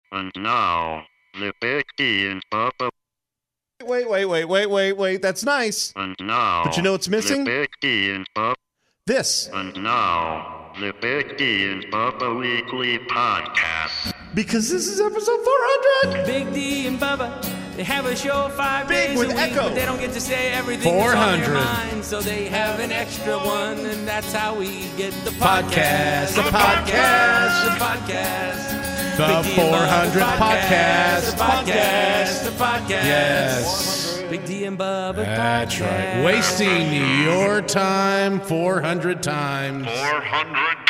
And now, the Big D and Bubba. Wait. That's nice. And now, But you know what's missing? The Big D and Bubba. This. And now, the Big D and Bubba Weekly Podcast. Because this is episode 400. Big D and Bubba, they have a show 5 Big days with a week, echo. but they don't get to say everything that's on 400. their mind, so they have an extra one, and that's how we get the Podcast, the podcast, podcast. the podcast. The Big D and Bubba 400 podcast. the podcast, the podcast. Yes. Big D and Bubba That's podcast. right. Wasting your time 400 times. 400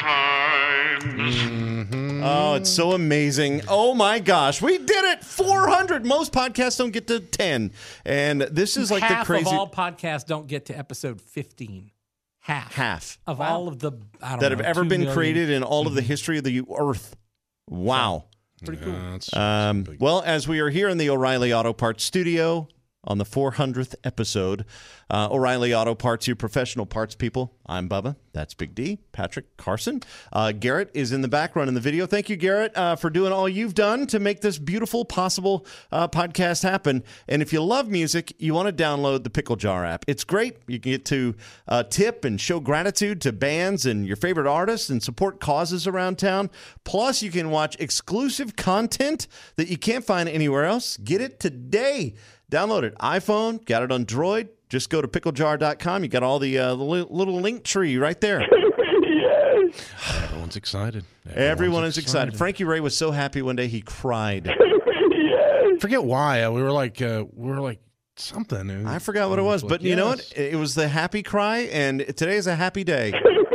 times. Oh, it's so amazing. Oh, my gosh. We did it. 400. Most podcasts don't get to 10. And this is like Half the crazy... of all podcasts don't get to episode 15. Half of all of the that have ever 2 been million. created in all of the history of the Earth. Wow. Pretty cool. Well, as we are here in the O'Reilly Auto Parts studio on the 400th episode, O'Reilly Auto Parts, you professional parts people. I'm Bubba. That's Big D. Patrick, Carson. Garrett is in the background in the video. Thank you, Garrett, for doing all you've done to make this beautiful possible podcast happen. And if you love music, you want to download the Pickle Jar app. It's great. You can get to tip and show gratitude to bands and your favorite artists and support causes around town. Plus, you can watch exclusive content that you can't find anywhere else. Get it today. Download it. iPhone, got it on Droid. Just go to picklejar.com. You got all the little link tree right there. Everyone's excited. Everyone is excited. Frankie Ray was so happy one day he cried. Forget why. We were like something. I forgot what it was, but you know what? It was the happy cry, and today is a happy day.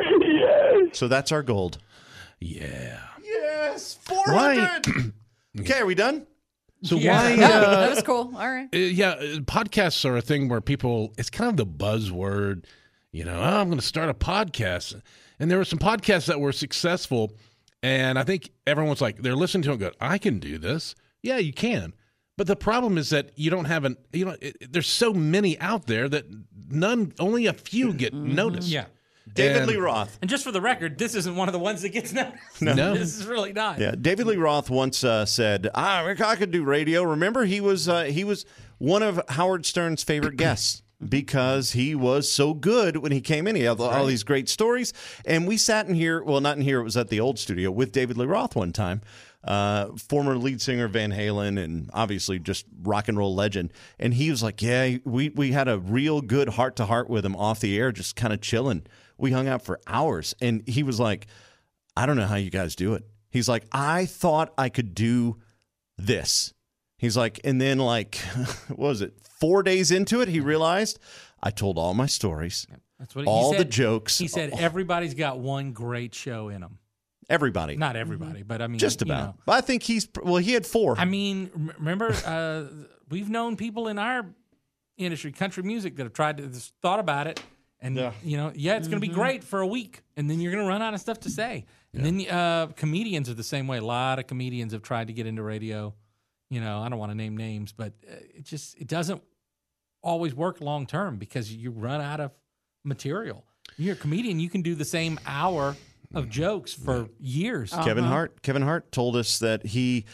So that's our gold. Yeah. Yes, 400. Okay, are we done? So Yeah. why? Yeah, that was cool. All right. Podcasts are a thing where people, it's kind of the buzzword, I'm going to start a podcast. And there were some podcasts that were successful, and I think everyone's like, they're listening to it and go, I can do this. Yeah, you can. But the problem is that you don't have there's so many out there that only a few get noticed. Yeah. David Lee Roth. And just for the record, this isn't one of the ones that gets noticed. No. This is really not. Yeah, David Lee Roth once said, I could do radio. Remember, he was one of Howard Stern's favorite guests because he was so good when he came in. He had all these great stories. And we sat in here, well, not in here, it was at the old studio with David Lee Roth one time, former lead singer of Van Halen and obviously just rock and roll legend. And he was like, yeah, we had a real good heart-to-heart with him off the air, just kind of chilling. We hung out for hours. And he was like, I don't know how you guys do it. He's like, I thought I could do this. He's like, and then like, what was it? 4 days into it, he realized I told all my stories, That's what all he the said. jokes. He said everybody's got one great show in them. Everybody. Not everybody, but I mean, Just you about. know. But I think he had 4. I mean, remember, we've known people in our industry, country music, that have tried to thought about it, and it's going to be great for a week, and then you're going to run out of stuff to say. And then comedians are the same way. A lot of comedians have tried to get into radio. I don't want to name names, but it doesn't always work long term because you run out of material. You're a comedian, you can do the same hour of jokes for years. Kevin Hart told us that he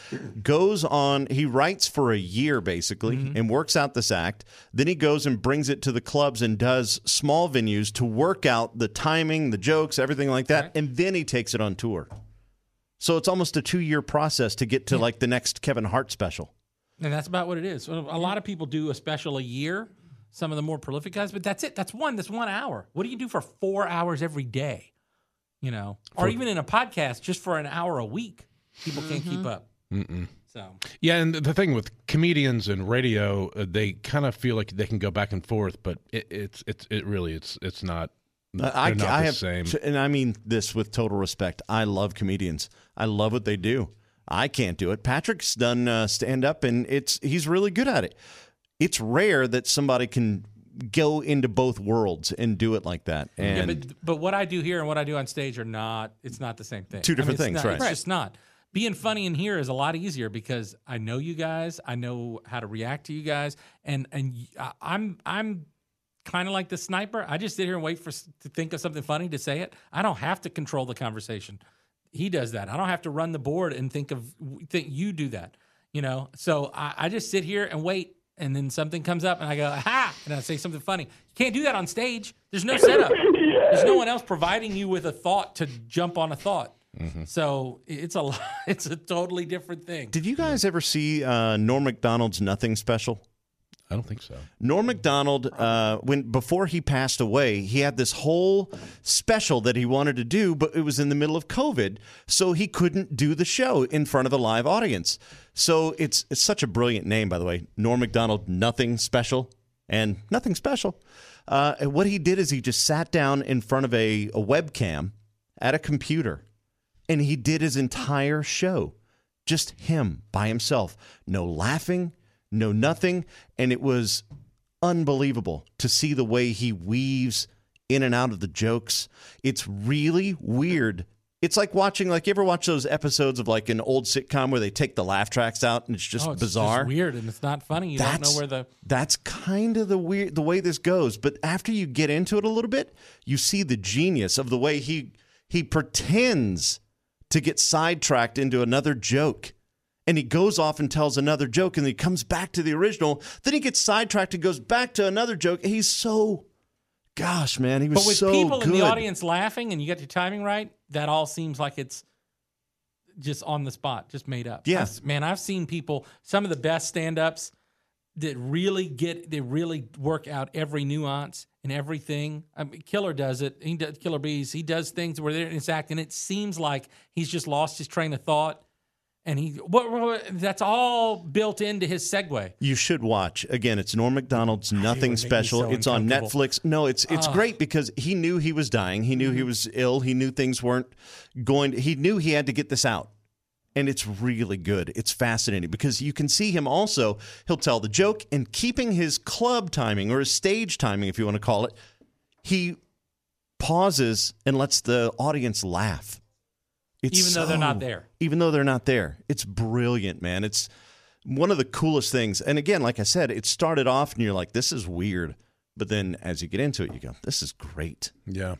he writes for a year basically and works out this act. Then he goes and brings it to the clubs and does small venues to work out the timing, the jokes, everything like that. Right. And then he takes it on tour. So it's almost a 2-year process to get to like the next Kevin Hart special. And that's about what it is. A lot of people do a special a year, some of the more prolific guys, but that's it. That's 1 hour. What do you do for 4 hours every day? Or even in a podcast, just for an hour a week, people can't keep up. So Yeah, and the thing with comedians and radio, they kind of feel like they can go back and forth, but it's not. They're not the same. And I mean this with total respect. I love comedians. I love what they do. I can't do it. Patrick's done stand up, and he's really good at it. It's rare that somebody can go into both worlds and do it like that. And but what I do here and what I do on stage are not. It's not the same thing. Two different it's things, not- right? It's just not. Being funny in here is a lot easier because I know you guys. I know how to react to you guys, and I'm kind of like the sniper. I just sit here and wait to think of something funny to say it. I don't have to control the conversation. he does that. I don't have to run the board and think you do that, So I just sit here and wait, and then something comes up, and I go, ha, and I say something funny. You can't do that on stage. There's no setup. There's no one else providing you with a thought to jump on a thought. Mm-hmm. So it's a totally different thing. Did you guys ever see Norm Macdonald's Nothing special? I don't think so. Norm Macdonald, before he passed away, he had this whole special that he wanted to do, but it was in the middle of COVID, so he couldn't do the show in front of a live audience. So it's such a brilliant name, by the way, Norm Macdonald Nothing Special, and Nothing Special. And what he did is he just sat down in front of a webcam at a computer, and he did his entire show, just him by himself, no laughing. No, nothing. And it was unbelievable to see the way he weaves in and out of the jokes. It's really weird. It's like watching, you ever watch those episodes of an old sitcom where they take the laugh tracks out and it's just bizarre? Just weird, and it's not funny. You don't know where That's kind of the way this goes. But after you get into it a little bit, you see the genius of the way he pretends to get sidetracked into another joke. And he goes off and tells another joke, and he comes back to the original. Then he gets sidetracked and goes back to another joke. He's so, gosh, man, he was so good. But with people in the audience laughing and you get your timing right, that all seems like it's just on the spot, just made up. Yeah. I've seen people, some of the best stand-ups that really work out every nuance and everything. Killer does it. Killer Bees. He does things where they're in his act, and it seems like he's just lost his train of thought. And that's all built into his segue. You should watch. Again, it's Norm Macdonald's Nothing Special. So it's on Netflix. No, it's great because he knew he was dying. He knew he was ill. He knew things weren't going to, he knew he had to get this out. And it's really good. It's fascinating because you can see him also, he'll tell the joke, and keeping his club timing or his stage timing, if you want to call it, he pauses and lets the audience laugh. Even though they're not there. Even though they're not there. It's brilliant, man. It's one of the coolest things. And again, like I said, it started off and you're like, this is weird. But then as you get into it, you go, this is great. Yeah.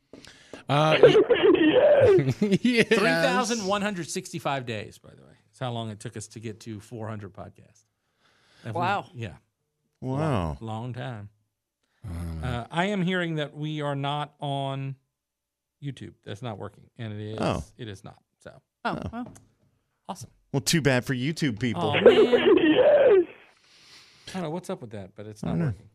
Yes. 3,165 days, by the way. That's how long it took us to get to 400 podcasts. Wow. Yeah. Wow. Long time. I am hearing that we are not on YouTube. That's not working, and it is. Oh. It is not. So. Well. Awesome. Well, too bad for YouTube people. Oh, man. Yes. I don't know what's up with that, but it's not working.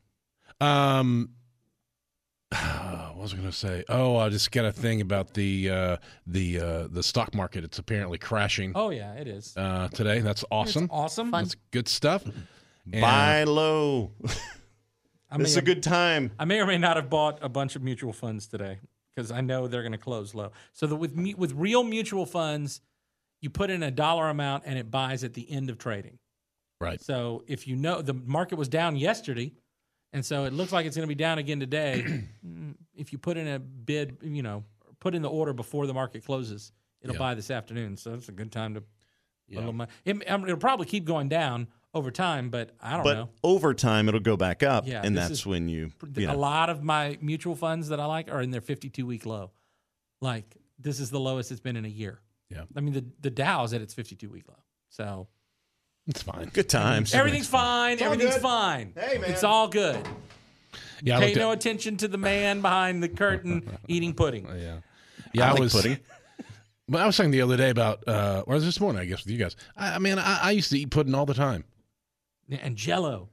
What was I going to say? Oh, I just got a thing about the stock market. It's apparently crashing. Oh yeah, it is today. That's awesome. It's awesome. That's good stuff. Buy low. It's a good time. I may or may not have bought a bunch of mutual funds today, because I know they're going to close low. So with real mutual funds, you put in a dollar amount and it buys at the end of trading. Right. So if you know the market was down yesterday, and so it looks like it's going to be down again today, if you put in a bid, put in the order before the market closes, it'll buy this afternoon. So it's a good time to put a little money. It'll probably keep going down over time, but I don't know. But over time, it'll go back up, Yeah, and that's when you A lot of my mutual funds that I like are in their 52-week low. Like, this is the lowest it's been in a year. Yeah. I mean, the Dow's at its 52-week low. So it's fine. Good times. Everything's fine. Everything's fine. Hey, man. It's all good. Yeah, Pay no attention to the man behind the curtain eating pudding. I like pudding. But I was saying the other day about, or was this morning, I guess, with you guys. I used to eat pudding all the time. And Jell-O.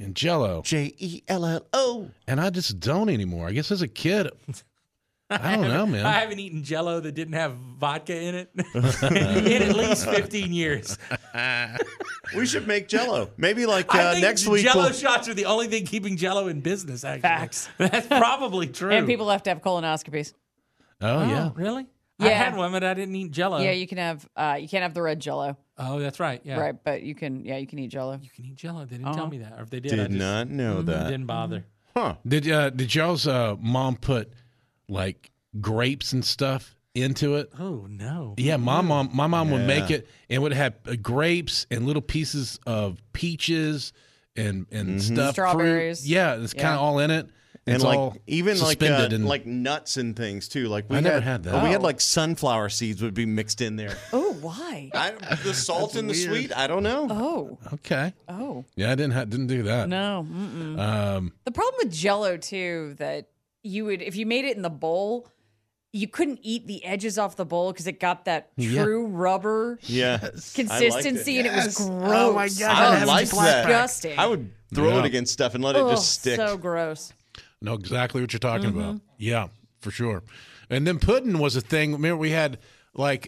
Jello. And I just don't anymore. I guess as a kid, I don't know, man. I haven't eaten Jell-O that didn't have vodka in it in at least 15 years. We should make Jell-O. Maybe I think next week. Jell-O shots are the only thing keeping Jell-O in business, actually. Facts. That's probably true. And people have to have colonoscopies. Oh, yeah. Really? Yeah. I had one, but I didn't eat Jell-O. Yeah, you can have. You can't have the red Jell-O. Oh, that's right. Yeah. Right, but you can. Yeah, you can eat Jell-O. You can eat Jell-O. They didn't tell me that, or if they did, Did I just not know that. didn't bother. Huh? Did y'all's mom put like grapes and stuff into it? Oh no. Yeah, my mom would make Yeah. it, and would have grapes and little pieces of peaches and stuff, Strawberries. fruit. Yeah, it's kind of all in it. And It's like all even suspended and- like nuts and things too. Like we I never had that. We had Oh. like sunflower seeds would be mixed in there. Oh, why? The salt and the sweet. I don't know. Oh, Okay. oh. Yeah, I didn't do that. No. The problem with Jell-O too, that you would, if you made it in the bowl, you couldn't eat the edges off the bowl because it got that true rubber Yeah, consistency, and it was gross. Oh, my God. I was like that. disgusting. I would throw Yeah. it against stuff and let it Ugh, just stick. so gross. Know exactly what you're talking about. Yeah, for sure. And then pudding was a thing. Remember, we had like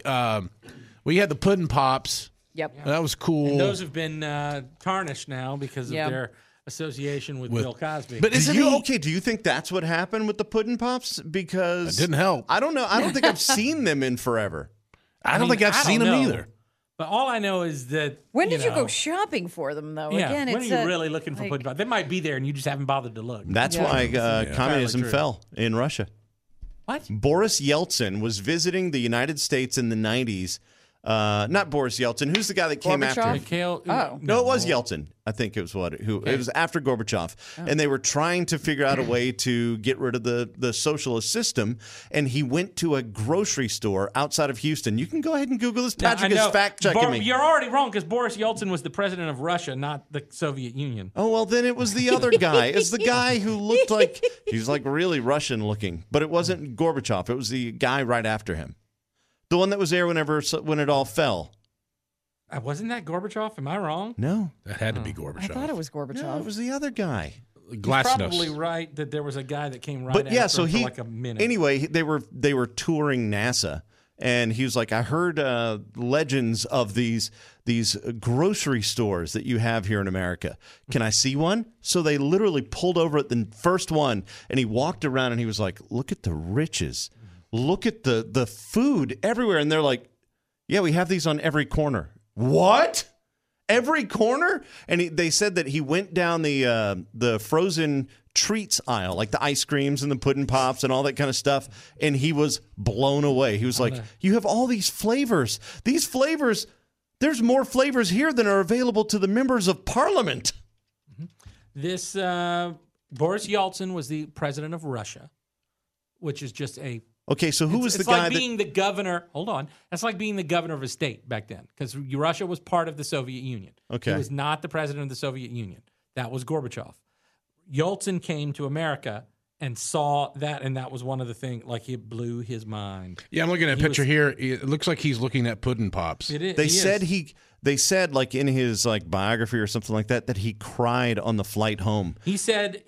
we had the pudding pops. Yep. That was cool. And those have been tarnished now because of Yeah. their association with Bill Cosby. but isn't Do you think that's what happened with the pudding pops? Because It didn't help. I don't know. I don't think I've seen them in forever. I don't mean, think I've I don't seen them know. either. But all I know is that When did you know, go shopping for them, though? Yeah, Again, when it's are you really looking for like- pudding pops? They might be there, and you just haven't bothered to look. That's Yeah. why communism true. fell in Russia. What? Boris Yeltsin was visiting the United States in the 90s. Not Boris Yeltsin. Who's the guy that came after him? Mikhail? Oh. No, it was Yeltsin. I think it was it was after Gorbachev. And they were trying to figure out a way to get rid of the socialist system. And he went to a grocery store outside of Houston. You can go ahead and Google this. Now, Patrick I is know, fact checking me. You're already wrong because Boris Yeltsin was the president of Russia, not the Soviet Union. Oh, well, then it was the other guy. It's the guy who looked like he's like really Russian looking. But it wasn't Gorbachev. It was the guy right after him. The one that was there when it all fell. Wasn't that Gorbachev? Am I wrong? No. That had to be Gorbachev. I thought it was Gorbachev. No, it was the other guy. Glasnost. Probably right that there was a guy that came right But after yeah, him so for he like a minute. anyway, they were touring NASA, and he was like, I heard legends of these grocery stores that you have here in America. Can I see one? So they literally pulled over at the first one, and he walked around and he was like, look at the riches. Look at the food everywhere. And they're like, yeah, we have these on every corner. What? Every corner? And they said that he went down the frozen treats aisle, like the ice creams and the pudding pops and all that kind of stuff, and he was blown away. He was like, you have all these flavors. These flavors, there's more flavors here than are available to the members of parliament. This Boris Yeltsin was the president of Russia, which is just a. Okay, so who was the it's guy like being the governor. Hold on, that's like being the governor of a state back then, because Russia was part of the Soviet Union. Okay. He was not the president of the Soviet Union. That was Gorbachev. Yeltsin came to America and saw that, and that was one of the things. Like, it blew his mind. Yeah, I'm looking at a picture here. It looks like he's looking at pudding pops. It is. They said like in his like biography or something like that he cried on the flight home. He said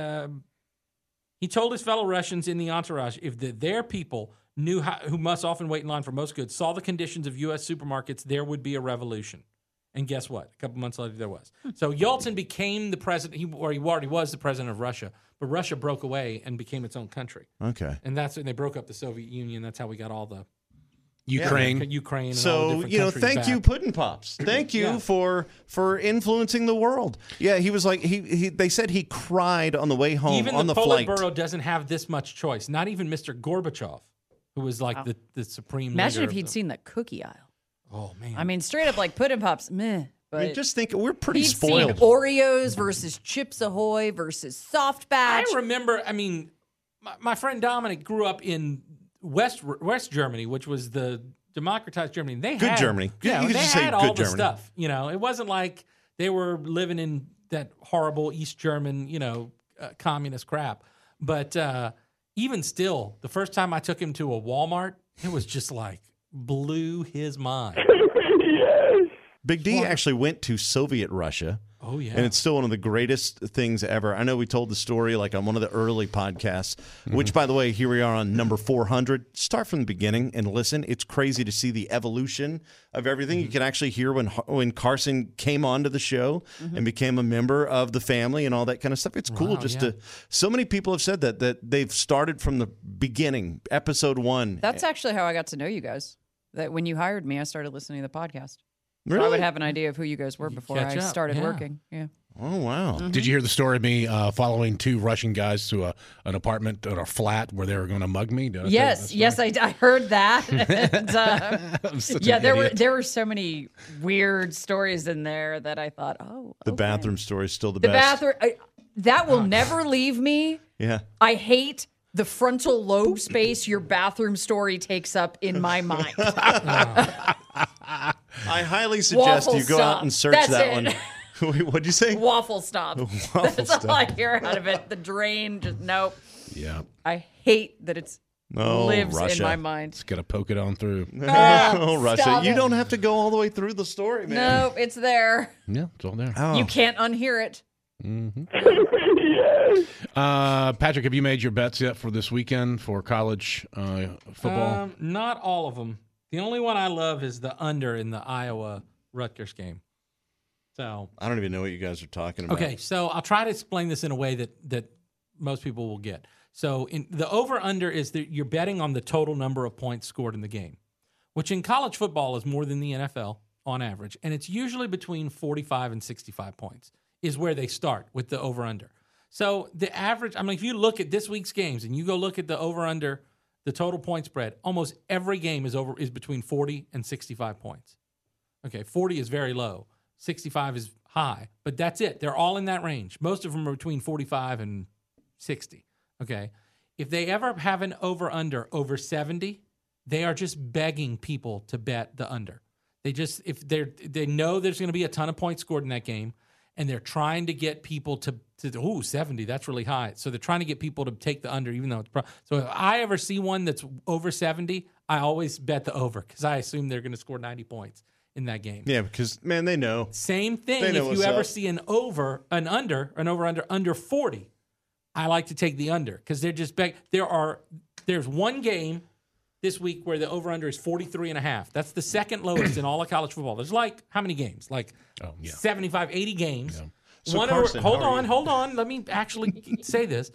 he told his fellow Russians in the entourage if their people knew who must often wait in line for most goods, saw the conditions of U.S. supermarkets, there would be a revolution. And guess what? A couple months later, there was. So Yeltsin became the president, he already was the president of Russia, but Russia broke away and became its own country. Okay. And that's when they broke up the Soviet Union. That's how we got all the Ukraine. Ukraine. And all the So, different you know, countries thank back. you, Puddin' Pops. Thank you Yeah. for influencing the world. Yeah, he was like they said he cried on the way home Even on the the flight. Politburo doesn't have this much choice. Not even Mr. Gorbachev, who was like the supreme Imagine leader if of he'd the- seen the cookie aisle. Oh, man. I mean, straight up like Puddin' Pops, meh. But I mean, just think we're pretty he'd spoiled. seen Oreos versus Chips Ahoy versus Soft Batch. I remember, I mean, my friend Dominic grew up in West Germany, which was the democratized Germany. They Good had, Germany. Yeah, You could they just say had good all the Germany. stuff. You know, it wasn't like they were living in that horrible East German, communist crap. But even still, the first time I took him to a Walmart, it was just like blew his mind. Big D actually went to Soviet Russia. Oh, yeah. And it's still one of the greatest things ever. I know we told the story like on one of the early podcasts, which, by the way, here we are on number 400. Start from the beginning and listen. It's crazy to see the evolution of everything. You can actually hear when Carson came onto the show and became a member of the family and all that kind of stuff. It's cool to – so many people have said that they've started from the beginning, episode 1. That's actually how I got to know you guys. That when you hired me, I started listening to the podcast. So I Really? would have an idea of who you guys were before catch I up, started yeah. working. Yeah. Oh, wow. Did you hear the story of me following 2 Russian guys to an apartment or a flat where they were going to mug me? Did I tell you that story? Yes, I heard that. And, I'm such yeah, an there idiot. were so many weird stories in there that I thought, oh, The okay. bathroom story is still the The best. bathroom. That will never leave me. Yeah. I hate the frontal lobe space your bathroom story takes up in my mind. I highly suggest Waffle you go stop. out and search That's that it. one. What'd you say? Waffle stop. That's all I hear out of it. The drain, just nope. Yeah. I hate that it's lives Russia. in my mind. It's got to poke it on through. Oh, Russia. stop You it. don't have to go all the way through the story, man. Nope, it's there. Yeah, it's all there. Oh. You can't unhear it. Patrick, have you made your bets yet for this weekend for college football? Not all of them. The only one I love is the under in the Iowa Rutgers game. So I don't even know what you guys are talking about. okay, so I'll try to explain this in a way that most people will get. So in the over under is that you're betting on the total number of points scored in the game, which in college football is more than the NFL on average, and it's usually between 45 and 65 points is where they start with the over under. So the average, I mean, if you look at this week's games and you go look at the over under, the total point spread, almost every game is between 40 and 65 points. Okay, 40 is very low. 65 is high, but that's it. They're all in that range. Most of them are between 45 and 60. Okay. If they ever have an over 70, they are just begging people to bet the under. They just, if they know there's going to be a ton of points scored in that game, and they're trying to get people to 70, that's really high. So they're trying to get people to take the under, even though it's so if I ever see one that's over 70, I always bet the over because I assume they're going to score 90 points in that game. Yeah, because, man, they know. Same thing They know if you what's ever up. see an over under 40. I like to take the under because they're just there's one game this week where the over under is 43.5. That's the second lowest in all of college football. There's like how many games? Like 75, 80 games. So Carson, hold how are on. Let me actually say this.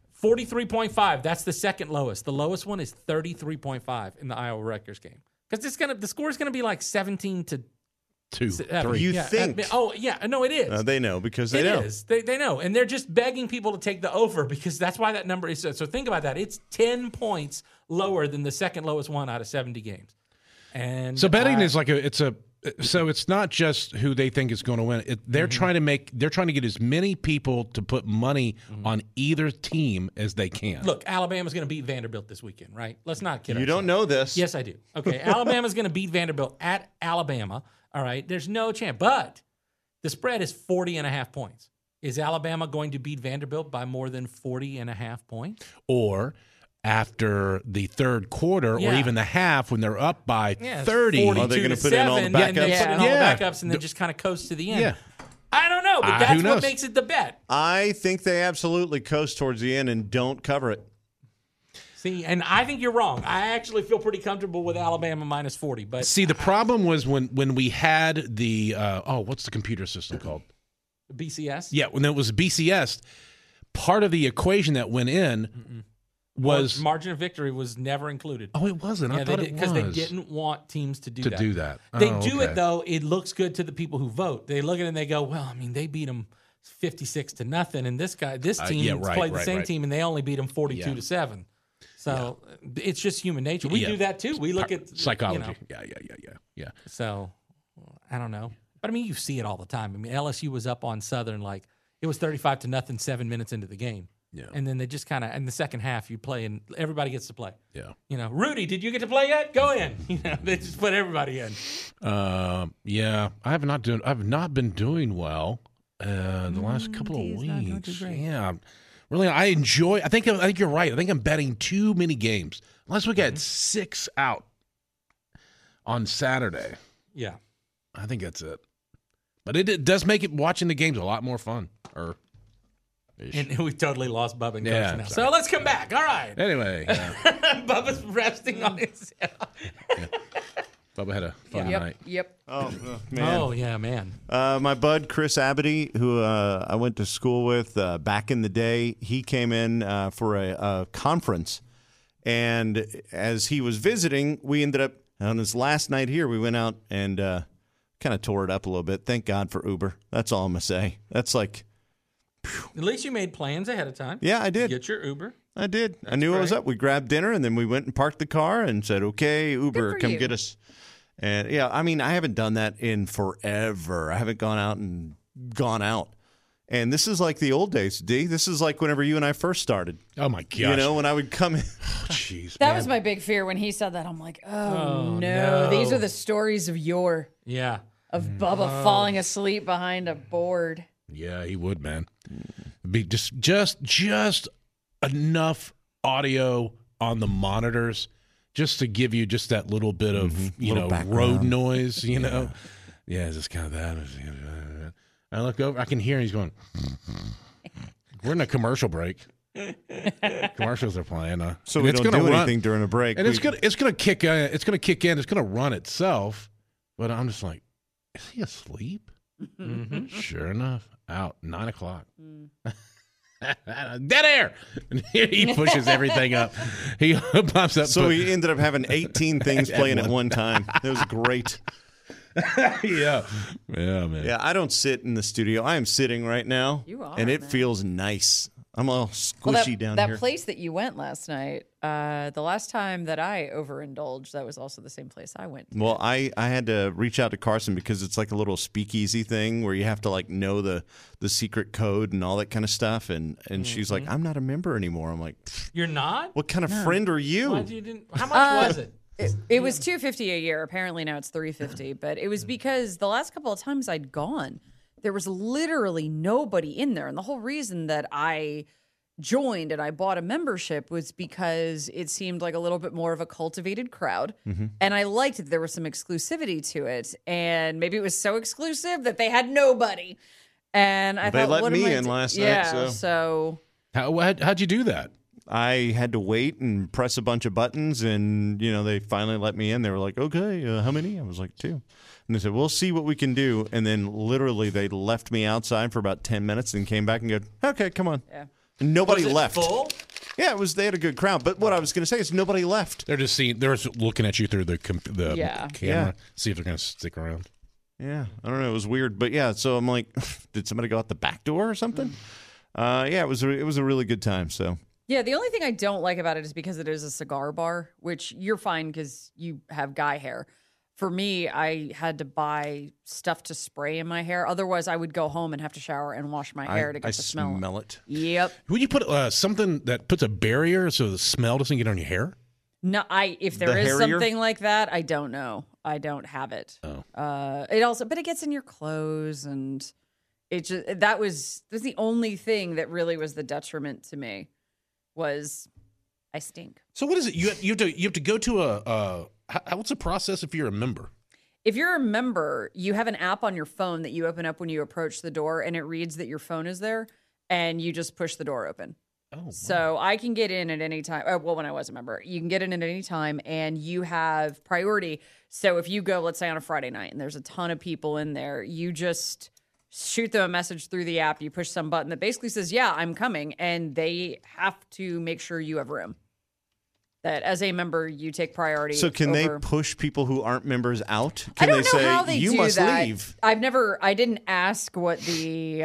43.5. That's the second lowest. The lowest one is 33.5 in the Iowa Rutgers game. Because the score is gonna be like 17 to 2, 3. You think. No, it is. They know because they It know. is. They know. And they're just begging people to take the over because that's why that number is. So think about that. It's 10 points lower than the second lowest one out of 70 games. And So betting is like so it's not just who they think is going to win. They're trying to get as many people to put money on either team as they can. Look, Alabama's going to beat Vanderbilt this weekend, right? Let's not kid ourselves. You don't know this. Yes, I do. Okay, Alabama's going to beat Vanderbilt at Alabama. All right, there's no chance. But the spread is 40.5 points. Is Alabama going to beat Vanderbilt by more than 40.5 points? Or after the third quarter or Yeah. even the half when they're up by 30. 42 Are they gonna to put in all the 7, and they backups? put in all Yeah. the backups and then just kind of coast to the end. Yeah. I don't know, but Who that's what knows? makes it the bet. I think they absolutely coast towards the end and don't cover it. See, and I think you're wrong. I actually feel pretty comfortable with Alabama minus 40. But See, the problem was when we had the what's the computer system called? BCS? Yeah, when it was BCS, part of the equation that went in was margin of victory was never included. oh, it wasn't. I thought it was because they didn't want teams to do to that. do that. They Oh, do okay. it though. It looks good to the people who vote. They look at it and they go, "Well, I mean, they beat them 56-0, and this team yeah, right, played the right, same right. team, and they only beat them 42-7." So it's just human nature. We do that too. We look at psychology. you know. Yeah. So I don't know, but I mean, you see it all the time. I mean, LSU was up on Southern like it was 35-0 7 minutes into the game. Yeah. And then they just kind of in the second half you play and everybody gets to play. Yeah. You know, Rudy, did you get to play yet? Go in. You know, they just put everybody in. Yeah. I've not been doing well the last couple of weeks. Yeah. Really, I think you're right. I think I'm betting too many games. Last week I had 6 out on Saturday. Yeah. I think that's it. But it does make it watching the games a lot more fun. And we totally lost Bubba and Coach Yeah, now. sorry. So let's come back. All right. Anyway, Bubba's resting on his Bubba had a fun night. Yep. Oh, man. Oh, yeah, man. My bud, Chris Abity, who I went to school with back in the day, he came in for a conference. And as he was visiting, we ended up, on his last night here, we went out and kind of tore it up a little bit. Thank God for Uber. That's all I'm going to say. That's like, At least you made plans ahead of time. yeah, I did. Get your Uber. I did. I knew it was great. up. We grabbed dinner, and then we went and parked the car and said, okay, Uber, for come you. get us. And, yeah, I mean, I haven't done that in forever. I haven't gone out and gone out And this is like the old days, D. This is like whenever you and I first started. Oh, my gosh. You know, when I would come in. Jeez. That was my big fear when he said that. I'm like, oh no. These are the stories of Bubba falling asleep behind a board. Yeah, he would, man. Be just enough audio on the monitors just to give you just that little bit of, road noise, you know. Yeah, it's just kind of that. I look over, I can hear him, he's going, we're in a commercial break. Commercials are playing. So we don't do anything during a break. And it's gonna kick in, it's gonna run itself. But I'm just like, is he asleep? Mm-hmm. Sure enough, out 9 o'clock. Dead air. And he pushes everything up. He pops up. So he ended up having 18 things playing at one time. It was great. Yeah, man. Yeah, I don't sit in the studio. I am sitting right now. You are, and it man. feels nice. I'm all squishy down here. That place that you went last night, the last time that I overindulged, that was also the same place I went to. Well, I had to reach out to Carson because it's like a little speakeasy thing where you have to like know the secret code and all that kind of stuff. And she's like, I'm not a member anymore. I'm like, You're not? what kind of friend are you? Why'd you didn't? How much was it? It was $250 a year. Apparently now it's $350. But it was because the last couple of times I'd gone, there was literally nobody in there. And the whole reason that I joined and I bought a membership was because it seemed like a little bit more of a cultivated crowd. Mm-hmm. And I liked that there was some exclusivity to it. And maybe it was so exclusive that they had nobody. And I They thought, let what me am I in last night, Yeah, so. How'd you do that? I had to wait and press a bunch of buttons, and they finally let me in. They were like, "Okay, how many?" I was like, 2. And they said, "We'll see what we can do." And then literally, they left me outside for about 10 minutes, and came back and go, "Okay, come on." Yeah. And nobody Was it left. full? Yeah, it was. They had a good crowd. But what I was going to say is nobody left. They're just looking at you through the camera, Yeah. see if they're going to stick around. Yeah, I don't know. It was weird, but yeah. So I'm like, did somebody go out the back door or something? Yeah, it was a really good time. So. Yeah, the only thing I don't like about it is because it is a cigar bar, which you're fine because you have guy hair. For me, I had to buy stuff to spray in my hair. Otherwise, I would go home and have to shower and wash my hair to get the smell. I smell it. Yep. Would you put something that puts a barrier so the smell doesn't get on your hair? No, if there is something like that, I don't know. I don't have it. Oh. But it gets in your clothes, and it just that was the only thing that really was the detriment to me. Was I stink. So what is it? You have to go to what's the process if you're a member? If you're a member, you have an app on your phone that you open up when you approach the door, and it reads that your phone is there, and you just push the door open. Oh, wow. So I can get in at any time. When I was a member, you can get in at any time, and you have priority. So if you go, let's say on a Friday night, and there's a ton of people in there, you just shoot them a message through the app. You push some button that basically says, "Yeah, I'm coming," and they have to make sure you have room. That as a member, you take priority. So can they push people who aren't members out? I Can don't they know say how they you do must that. leave? I didn't ask what the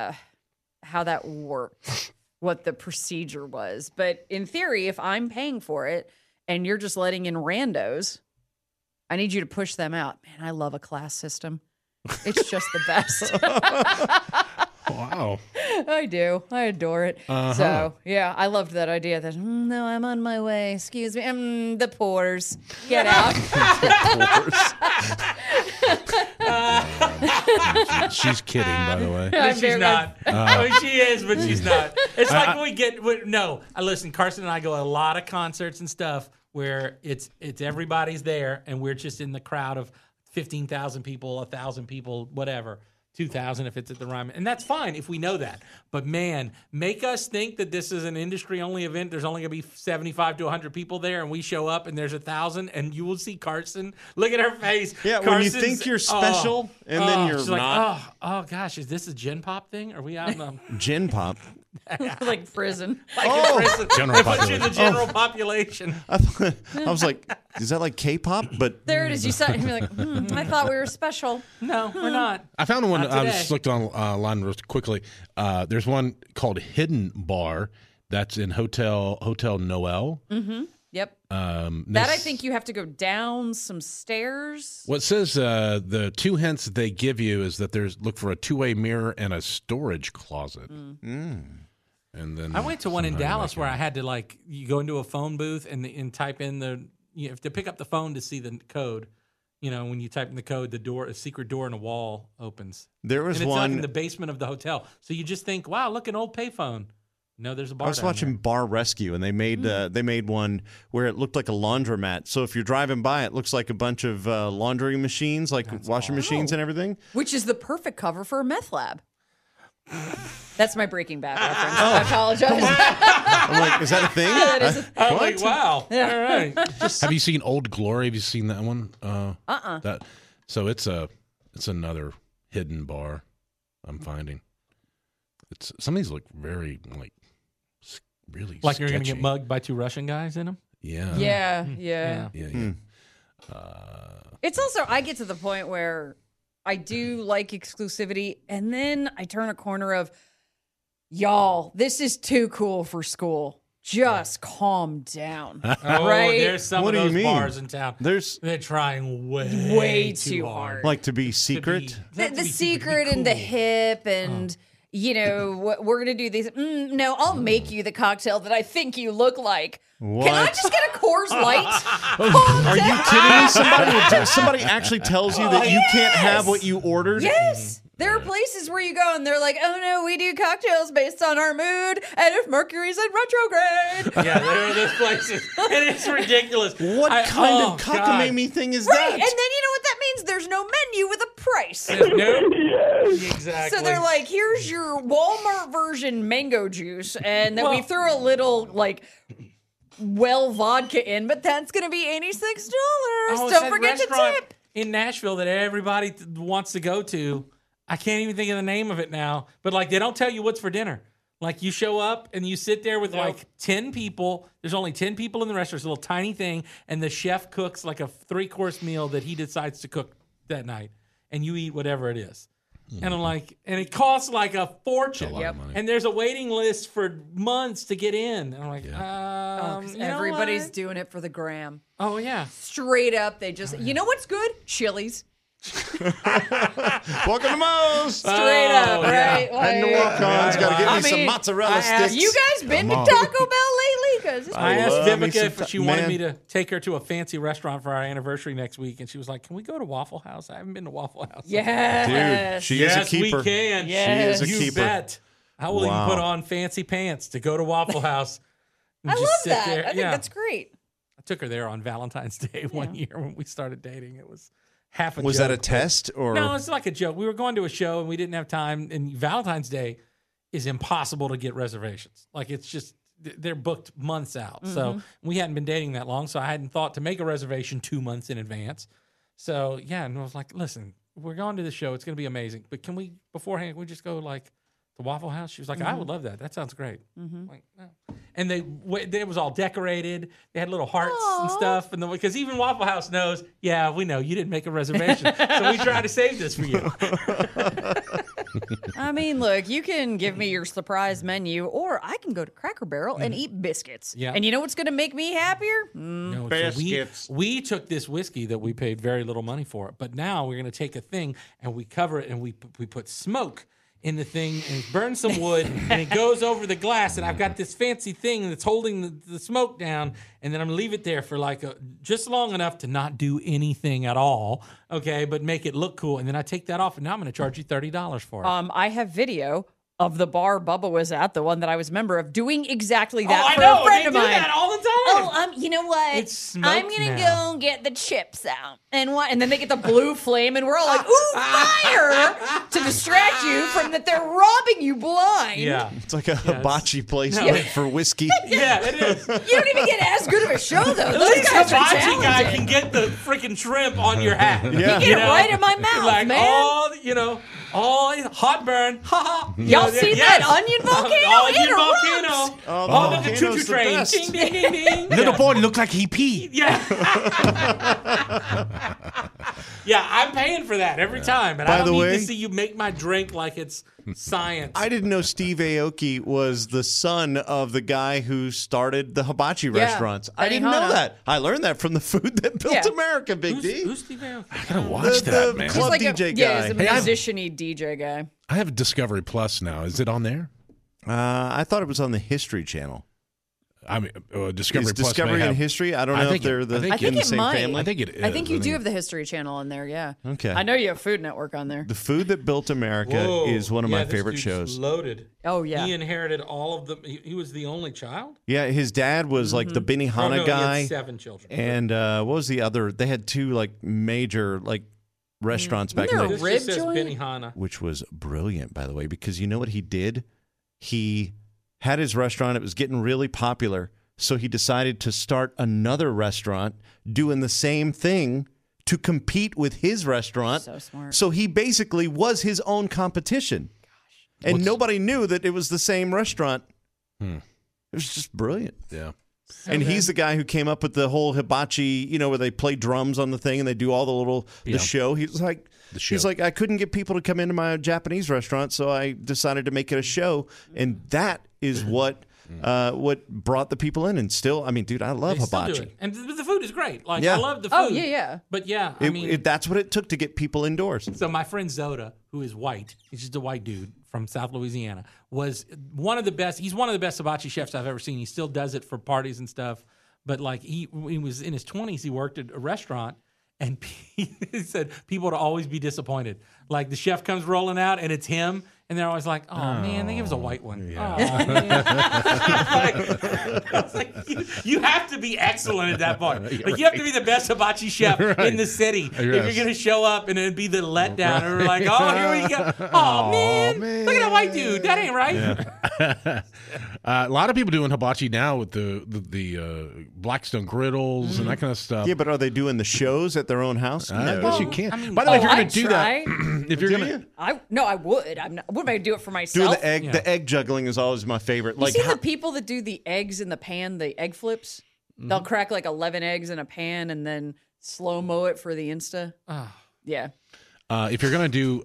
how that worked, what the procedure was. But in theory, if I'm paying for it and you're just letting in randos, I need you to push them out. Man, I love a class system. It's just the best. Wow. I do. I adore it. So, yeah, I loved that idea that, no, I'm on my way. Excuse me. The pores. Get out. She's kidding, by the way. No, she's not. I mean, she is, but she's not. It's like listen, Carson and I go to a lot of concerts and stuff where it's everybody's there, and we're just in the crowd of 15,000 people, 1,000 people, whatever. 2,000 if it's at the Ryman. And that's fine if we know that. But, man, make us think that this is an industry-only event. There's only going to be 75 to 100 people there, and we show up, and there's 1,000, and you will see Carson. Look at her face. Yeah, Carson's, when you think you're special, and then you're she's not. Like, oh, gosh, is this a Gen Pop thing? Are we out in the... Gen Pop. Like prison. Like in prison. General They put you in the general population. I was like, is that like K-pop? But There it is. You saw it, and you're like, I thought we were special. No, we're not. I found one. Not I today. just looked online real quickly. There's one called Hidden Bar that's in Hotel Noel. Mm-hmm. Yep. This- I think you have to go down some stairs. What says the 2 hints they give you is that look for a 2-way mirror and a storage closet. And then I went to one in somehow Dallas like where I had to you go into a phone booth and type in you have to pick up the phone to see the code. When you type in the code, a secret door in a wall opens. There was and it's one in the basement of the hotel. So you just think, wow, look, an old payphone. No, there's a bar. I was watching Bar Rescue, and they made one where it looked like a laundromat. So if you're driving by, it looks like a bunch of laundry machines, like washing machines and everything. Which is the perfect cover for a meth lab. That's my Breaking Bad reference. I apologize. I'm like, is that a thing? That is I'm like, wow. All right. Have you seen Old Glory? Have you seen that one? So it's another hidden bar I'm finding. Some of these look very really Like you're going to sketchy. get mugged by 2 Russian guys in them? Yeah. Yeah. It's also, I get to the point where I do like exclusivity, and then I turn a corner of, y'all, this is too cool for school. Just calm down. Oh, right? there's some What of do you those mean? bars in town. They're trying way too hard. like to be secret. The secret and the hip and we're gonna do these. No, I'll make you the cocktail that I think you look like. What? Can I just get a Coors Light? Are you kidding me? Somebody actually tells you that you can't have what you ordered? Yes. There are places where you go and they're like, oh no, we do cocktails based on our mood and if Mercury's in retrograde. Yeah, there are those places. And it's ridiculous. What kind of cockamamie thing is Right. that? And then you know what that means? There's no menu with a price. Nope. Exactly. So they're like, here's your Walmart version mango juice. And then we threw a little vodka in, but that's going to be $86. it's Don't that forget to restaurant tip. in Nashville that everybody wants to go to. I can't even think of the name of it now. But they don't tell you what's for dinner. Like you show up and you sit there with 10 people. There's only 10 people in the restaurant. It's a little tiny thing. And the chef cooks like a 3-course meal that he decides to cook that night. And you eat whatever it is. And I'm like, and it costs like a fortune. That's a lot of money. And there's a waiting list for months to get in. And I'm like, 'Cause you know everybody's what? doing it for the gram. Oh, yeah. Straight up, they just, you know what's good? Chili's. Welcome to Moe's. Straight up, yeah. right? And the walk-ons. Got to give me some mozzarella sticks. You guys been to Taco Bell lately? Because I asked love me Vivica some if she man. wanted me to take her to a fancy restaurant for our anniversary next week, and she was like, "Can we go to Waffle House? I haven't been to Waffle House." yes. Dude, she yes, is a keeper. we can. Yes. She is a you keeper. bet. I will Wow. even put on fancy pants to go to Waffle House. and I just love sit that. there. I think that's great. I took her there on Valentine's Day one year when we started dating. It was half a Was joke. that a test or? No, it's like a joke. We were going to a show and we didn't have time. And Valentine's Day is impossible to get reservations. Like it's just they're booked months out. So we hadn't been dating that long, so I hadn't thought to make a reservation 2 months in advance. So yeah, and I was like, listen, we're going to the show. It's going to be amazing. But can we beforehand? Can we just go to Waffle House? She was like, I would love that. That sounds great. Like, no. And it was all decorated. They had little hearts and stuff. And because even Waffle House knows, yeah, we know you didn't make a reservation, so we try to save this for you. I mean, look, you can give me your surprise menu, or I can go to Cracker Barrel and eat biscuits. Yeah. And you know what's going to make me happier? No, so Biscuits. we took this whiskey that we paid very little money for, but now we're going to take a thing and we cover it and we put smoke in the thing and burn some wood and it goes over the glass and I've got this fancy thing that's holding the smoke down and then I'm going to leave it there for just long enough to not do anything at all, okay, but make it look cool. And then I take that off and now I'm going to charge you $30 for it. I have video of the bar Bubba was at, the one that I was a member of, doing exactly that I for know, a friend they of do mine. that all the time. Oh, you know what? It's smoked I'm gonna now. go get the chips out, and then they get the blue flame, and we're all like, "Ooh, fire!" to distract you from that they're robbing you blind. Yeah. It's like a hibachi place for whiskey. Yeah, it is. You don't even get as good of a show though. At Those least guys are hibachi guy talented. can get the freaking shrimp on your hat. Yeah. Get it right in my mouth, like man. all hot burn. Ha ha. Y'all seen that onion volcano? It Onion erupts. volcano. the The choo-choo volcano's the train. best. Ding ding ding ding. Little boy looked like he peed. Yeah. Yeah, I'm paying for that every time, and By I don't the need way- to see you make my drink like it's science. I didn't know Steve Aoki was the son of the guy who started the hibachi restaurants. I didn't know Benihana. that. I learned that from the Food That Built Yeah. America, Big D. Who's Steve Aoki? I gotta watch The that, man. club He's like DJ a, guy. Yeah, he's a Hey, I've- musician-y DJ guy. I have Discovery Plus now. Is it on there? I thought it was on the History Channel. I mean, Discovery Is Plus Discovery may and have, History? I don't I know think if they're it- the, I think I think in the it same might. family. I think it is. I think you do have the History Channel on there, yeah. Okay. I know you have Food Network on there. The Food That Built America Whoa. is one of Yeah, my this favorite dude's shows. Loaded. Oh, yeah. He inherited all of them. He was the only child. Yeah, his dad was like the Benihana Oh, no, he guy. had 7 children. And what was the other? They had 2 like major like restaurants back in there the a This rib just says joint? Benihana. which was brilliant, by the way, because you know what he did? He had his restaurant. It was getting really popular. So he decided to start another restaurant doing the same thing to compete with his restaurant. So smart. So he basically was his own competition. And nobody knew that it was the same restaurant. It was just brilliant. Yeah. And he's the guy who came up with the whole hibachi, where they play drums on the thing and they do all the show. He's like, I couldn't get people to come into my Japanese restaurant, so I decided to make it a show, and that is what brought the people in. And still, I mean, dude, I love They still do hibachi. it. And the food is great. Like, Yeah. I love the food. Oh, yeah. But yeah, I mean, That's what it took to get people indoors. so my friend Zoda, who is white, he's just a white dude from South Louisiana, was one of the best. He's one of the best hibachi chefs I've ever seen. He still does it for parties and stuff. But like he was in his 20s, he worked at a restaurant, and he said people would always be disappointed. Like the chef comes rolling out, and it's him, and they're always like, "Oh, man, they give us a white one." Yeah. Oh, man. I was like, you have to be excellent at that point. Like you have to be the best hibachi chef in the city if you're going to show up and it'd be the letdown. And we're like, "Oh, here we go." Oh man, look at that white dude. That ain't right. A lot of people doing hibachi now with the Blackstone griddles and that kind of stuff. Yeah, but are they doing the shows at their own house? I guess you can. I mean- By the way, if you're going I'd to do try. that, if you're going to, I would. I'm not. What am I gonna do it for Doing myself? the egg juggling is always my favorite. You Like see how- the people that do the eggs in the pan, the egg flips? They'll crack like 11 eggs in a pan and then slow mo it for the Insta. Yeah. if you're going to do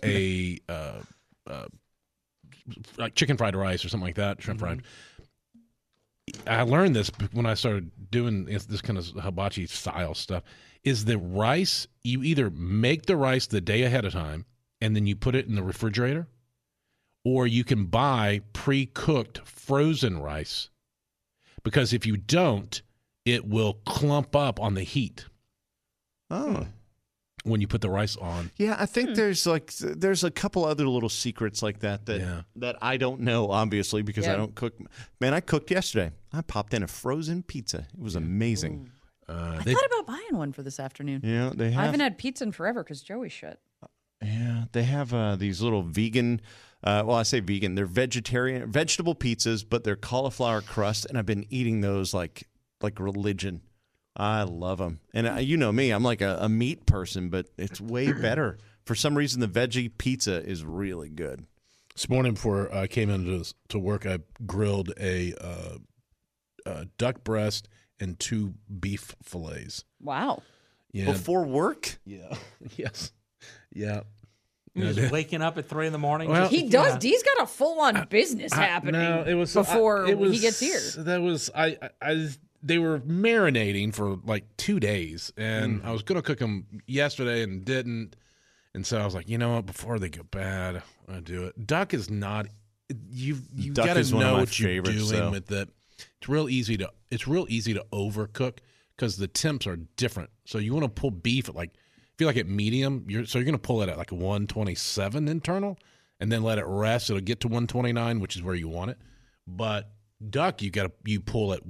like chicken fried rice or something like that, shrimp fried. I learned this when I started doing this kind of hibachi style stuff. Is the rice, you either make the rice the day ahead of time and then you put it in the refrigerator, or you can buy pre-cooked frozen rice, because if you don't, it will clump up on the heat Oh. when you put the rice on. Yeah, I think there's a couple other little secrets like that that I don't know, obviously, because I Yeah. don't cook. Man, I cooked yesterday. I popped in a frozen pizza. It was amazing. I thought about buying one for this afternoon. Yeah, they I have. haven't had pizza in forever because Joey's shut. Yeah, they have these little vegan. Well, I say vegan. They're vegetable pizzas, but they're cauliflower crust, and I've been eating those like religion. I love them, and you know me, I'm like a meat person, but it's way better. For some reason, the veggie pizza is really good. This morning before I came into to work, I grilled a duck breast and 2 beef fillets. Wow. Yeah. Before work? Yeah. Yes. Yeah. He was waking up at 3 a.m. Well, He does. Dee's got a full on business happening No, it was before it was, he gets here. That was they were marinating for like 2 days, and I was going to cook them yesterday and didn't. And so I was like, you know what? Before they go bad, I do it. Duck is not. You Duck got is to one of know my what you're favorites, doing so. with it. It's real easy to overcook because the temps are different. So you want to pull beef at feel like at medium. You're going to pull it at like 127 internal, and then let it rest. It'll get to 129, which is where you want it. But duck, you pull at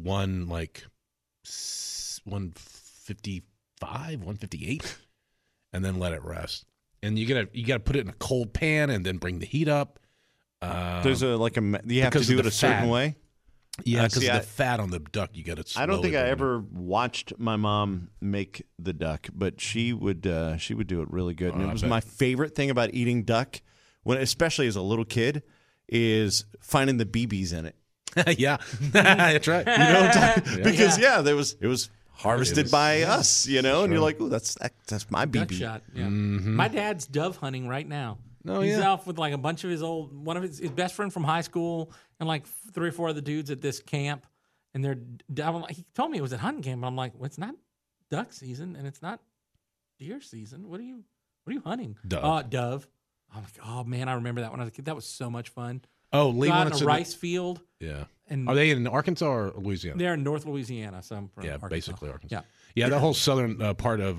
155, 158, and then let it rest. And you gotta put it in a cold pan and then bring the heat up. There's you have to because do of it the a certain fat. way. Yeah, because see, of the fat on the duck, you got to. I don't think I ever watched my mom make the duck, but she would do it really good. And it was my favorite thing about eating duck, especially as a little kid, is finding the BBs in it. Yeah, that's right. You know what I'm talking? Because it was harvested by us, you know, and you're like, oh, that's my Duck BB. shot. Yeah. My dad's dove hunting right now. Oh, He's yeah. off with like a bunch of one of his best friend from high school and like 3 or 4 other dudes at this camp. And he told me it was at hunting camp. And I'm like, well, it's not duck season and it's not deer season. What are you hunting? Dove. Dove. I'm like, oh man, I remember that when I was a kid. That was so much fun. Oh, Lee Go out wanted in a to rice field. Yeah. And Are they in Arkansas or Louisiana? they're in North Louisiana. So I'm from Arkansas. Basically Arkansas. Yeah. Yeah, that whole southern part of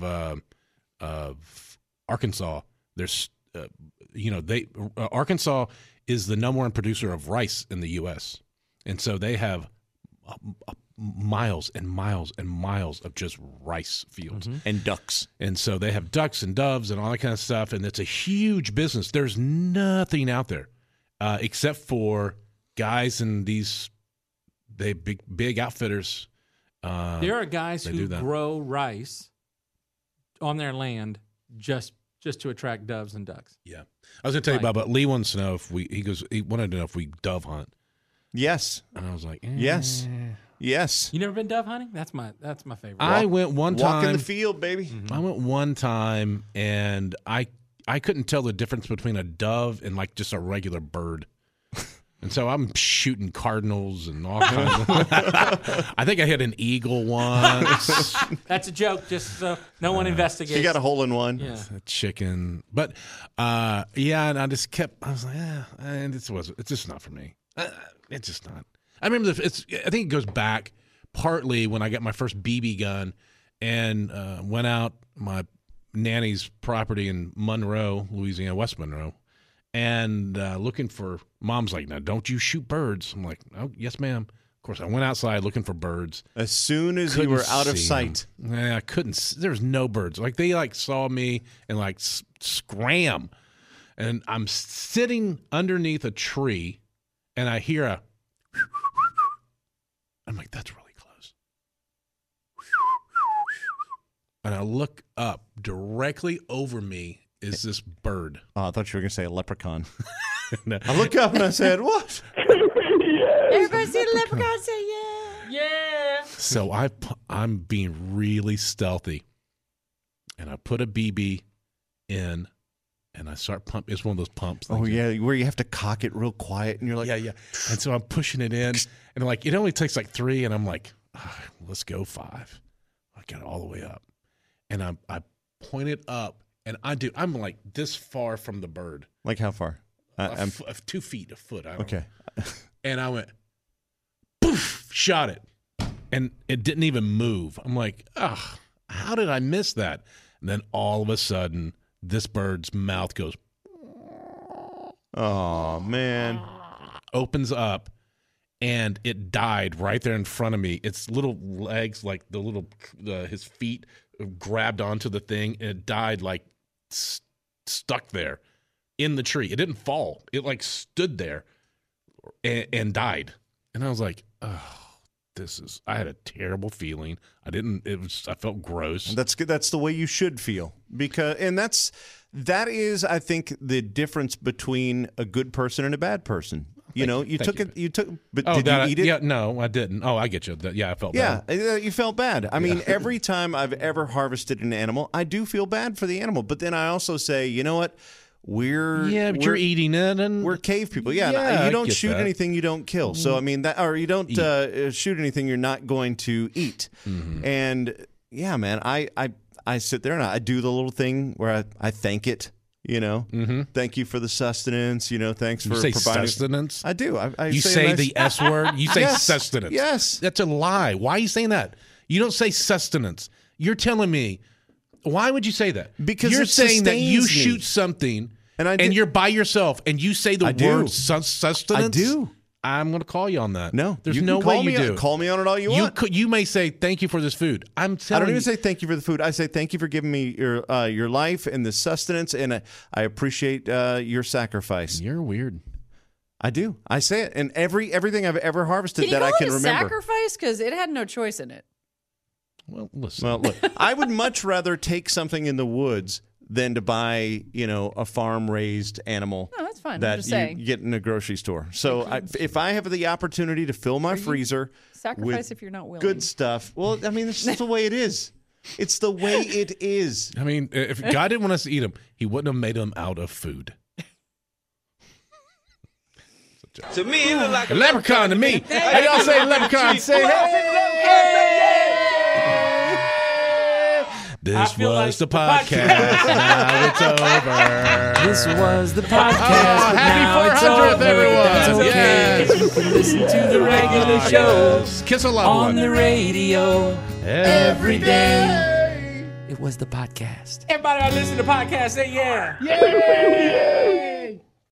Arkansas. There's, Arkansas is the #1 producer of rice in the U.S., and so they have miles and miles and miles of just rice fields And ducks. and so they have ducks and doves and all that kind of stuff, and it's a huge business. There's nothing out there except for guys and these big outfitters. There are guys they who do that. grow rice on their land just to attract doves and ducks. Yeah, I was going to tell you about, but Lee wants to know if he wanted to know if we dove hunt, Yes. and I was like, Yes. Yes. You never been dove hunting? That's my favorite. I went one time. Walk in the field, baby. I went one time, and I couldn't tell the difference between a dove and like just a regular bird. And so I'm shooting cardinals and all kinds of I think I hit an eagle once, That's a joke, just so no one investigates. You got a hole in one. Yeah. a chicken. But, and I just I was like, and it's just not for me. It's just not. I remember I think it goes back partly when I got my first BB gun and went out my nanny's property in Monroe, Louisiana, West Monroe, and looking for, mom's like, now don't you shoot birds. I'm like, oh, yes, ma'am. Of course, I went outside looking for birds. As soon as you Couldn't were out of see sight. 'em. Yeah, I couldn't. There was no birds. Like they saw me and like scram, and I'm sitting underneath a tree, and I hear a. I'm like, that's really close. And I look up, directly over me is this bird. Oh, I thought you were going to say a leprechaun. No. I look up and I said, what? Everybody see the leprechaun say yeah. Yeah. So I'm being really stealthy, and I put a BB in, and I start pump. It's one of those pumps. Oh, things. yeah, where you have to cock it real quiet, and you're like, Yeah. And so I'm pushing it in, and like it only takes like 3, and I'm like, let's go 5. I got it all the way up, and I point it up, and I'm like this far from the bird, like how far? I'm 2 feet, a foot. I don't know. okay. And I went, poof, shot it, and it didn't even move. I'm like, how did I miss that? And then all of a sudden, this bird's mouth goes, Oh, man. opens up, and it died right there in front of me. Its little legs, like his feet grabbed onto the thing, and it died like stuck there in the tree. It didn't fall. It like stood there and died. And I was like, I had a terrible feeling. I felt gross. That's good. That's the way you should feel, that is, I think, the difference between a good person and a bad person. You took, but did you eat it? Yeah, no, I didn't. Oh, I get you. I felt bad. Yeah, you felt bad. I mean, every time I've ever harvested an animal, I do feel bad for the animal. But then I also say, you know what? But you're eating it, and we're cave people. Yeah, Yeah, you I don't get shoot that. anything you don't kill. So I mean that, or you don't shoot anything you're not going to eat. Mm-hmm. And yeah, man, I sit there and I do the little thing where I thank it. Thank you for the sustenance. Thanks for you say providing sustenance. I do. I You say say a nice- the S word. You say Yes. sustenance. Yes. That's a lie. Why are you saying that? You don't say sustenance. You're telling me. Why would you say that? Because you're it saying that you sustains me. shoot something And I do. you're by yourself and you say the I do. word sustenance. I do. I'm going to call you on that. No, there's you no can way call you me do. Call me on it all you want. You may say thank you for this food. I'm I telling don't even you. say thank you for the food. I say thank you for giving me your life and the sustenance, and I appreciate your sacrifice. You're weird. I do. I say it, and everything I've ever harvested Can you that I call can it a remember. sacrifice? Because it had no choice in it. Well, listen. Well, look, I would much rather take something in the woods than to buy, a farm raised animal. No, that's fine. I'm that just you saying. get in a grocery store. So if I have the opportunity to fill my freezer Sacrifice with if you're not willing. good stuff, well, I mean, it's just the way it is. It's the way it is. I mean, if God didn't want us to eat them, he wouldn't have made them out of food. To me, it look like A leprechaun to me. How y'all say leprechaun? Say This feel was like the podcast. Now it's over. This was the podcast. Oh, but happy now it's 400th, over. everyone. That's okay. Yes. 'Cause you can listen to the regular show Kiss a loved on one. the radio every day. It was the podcast. Everybody that listen to podcasts, say yeah.